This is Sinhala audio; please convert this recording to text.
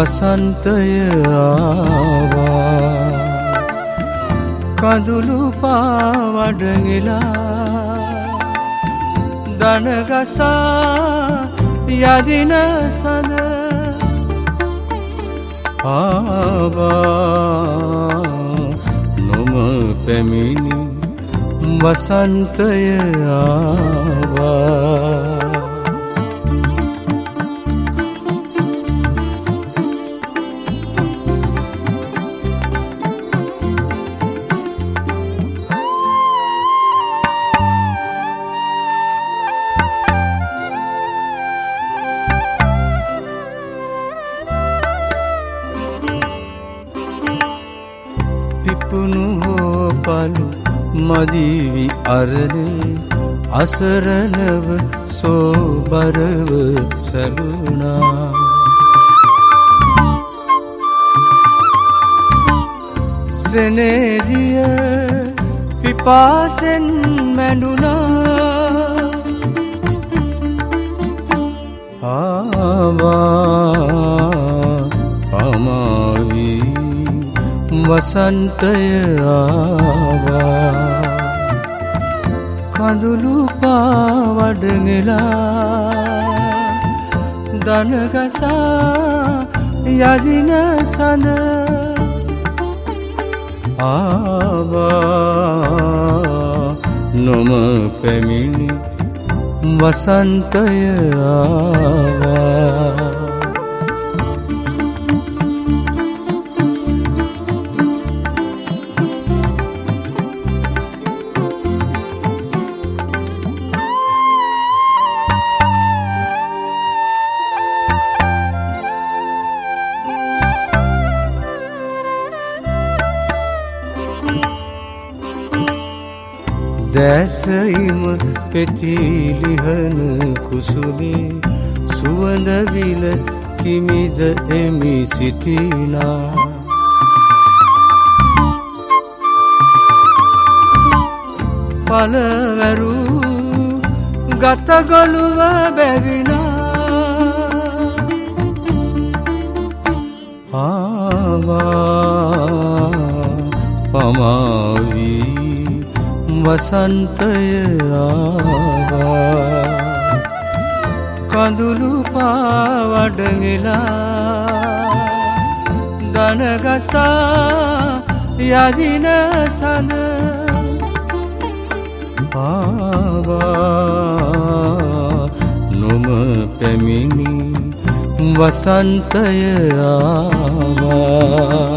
වසන්තය ආවා කඳුළු පාවඩගෙලා දනගසා යදින සඳ ආවා නොම පැමිණි වසන්තය ආවා පලු මදිවි අරලේ අසරණව සෝබරව සැලුණා සෙනෙදිය පිපාසෙන් මැඬුණා ආවා පමාවි වසන්තය ආවා කඳුළු පාවඩගෙලා දනගසා යදින සඳ ආවා නොම පැමිණි වසන්තය ආවා දැසයිම පෙතිලිහන කුසුමේ සුවඳ විල කිමිද එමි සිටිනා පලවැරු ගතගොළුව බැවිනා ආවා පමාවී වසන්තය ආවා කඳුළු පාවඩගෙලා දනගසා යදින සඳ ආවා නොම පැමිණි වසන්තය ආවා